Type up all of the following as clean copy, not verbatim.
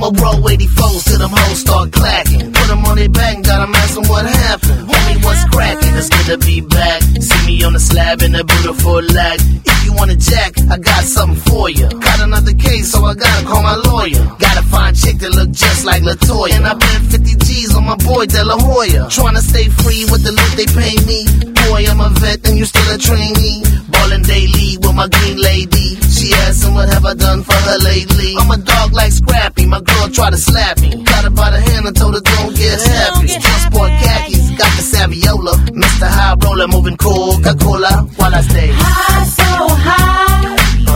I'ma roll 84s till them hoes start clacking. Put them on their back and gotta ask them what happened. Homie, what's cracking? It's good to be back. See me on the slab in a beautiful lag. If you want a jack, I got something for you. Got another case, so I gotta call my lawyer. Gotta find a chick that look just like LaToya. And I bet 50 G's on my boy De La Hoya. Tryna stay free with the loot they pay me. Boy, I'm a vet and you still a trainee. Ballin' daily with my green lady. She asking what have I done for her lately. I'm a dog like Scrappy, my girl try to slap me. Got her by the hand and told her don't get happy. Transport khakis, got the Saviola. Mr. High Roller moving Coca-Cola while I stay high, so high,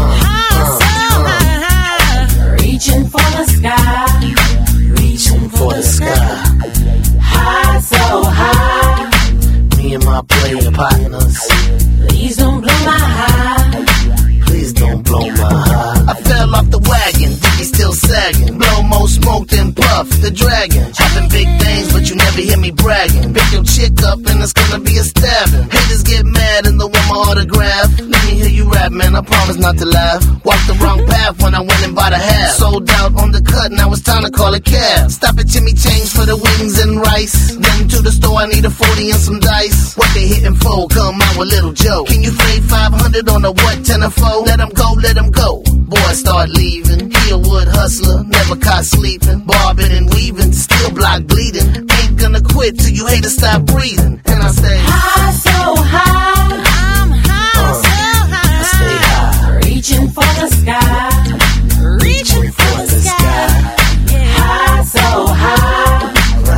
reaching for the sky, reaching for the sky. High, so high, me and my player partners. Please don't blow my high. Please don't blow my high. I fell off the wagon, Dickie still sagging. Blow more smoke than Puff the Dragon. Having big things, but you never hear me bragging. Pick your chick up and it's gonna be a stabbing. Haters get mad and they want my autograph. Let me hear you rap, man, I promise not to laugh. Walked the wrong path when I went and bought a half. Sold out on the cut, now it's time to call a cab. Stop at Jimmy Change for the wings and rice. Then to the store, I need a 40 and some dice. What they hitting for? Come out with Little Joe. Can you fade 500 on a what, 10 or 4? Let him go, let him go. Boy, start leaving. Hillwood hustler, never caught sleeping. Bobbing and weaving, still block bleeding. Ain't gonna quit till you haters stop breathing. And I say, high, so high. I'm high, so high. I stay high. Reaching for the sky. Reaching for the sky. High, so high.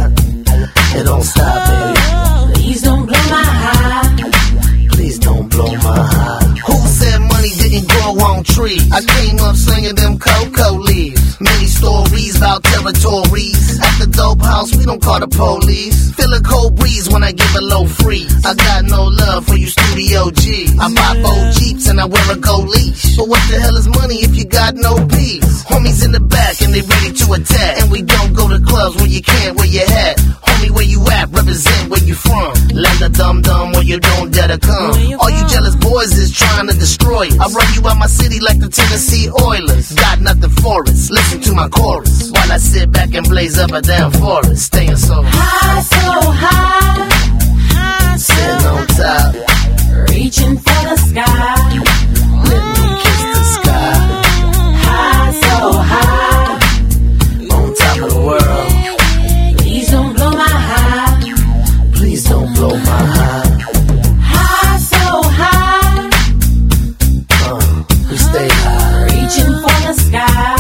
It don't stop, baby. Please don't blow my high. Please don't blow my high. Who said money didn't grow on trees? I came up slinging them cocoa leaves. Many stories about territories. At the dope house, we don't call the police. Feel a cold breeze when I give a low freeze. I got no love for you studio G's. I buy 4 Jeeps and I wear a gold leash. But what the hell is money if you got no peace? Homies in the back and they ready to attack. And we don't go to clubs where you can't wear your hat. Homie, where you at? Represent where you from. Land a dum-dum where you don't dare to come. All you jealous boys is trying to destroy us. I run you out my city like the Tennessee Oilers. Got nothing for us. Listen to my chorus while I sit back and blaze up a damn forest. Staying so high, so high. High, so sitting on top, reaching for the sky. let me kiss the sky. High, so high, On top of the world. please don't blow my high. Please don't blow my high. High, so high, We stay high. reaching for the sky.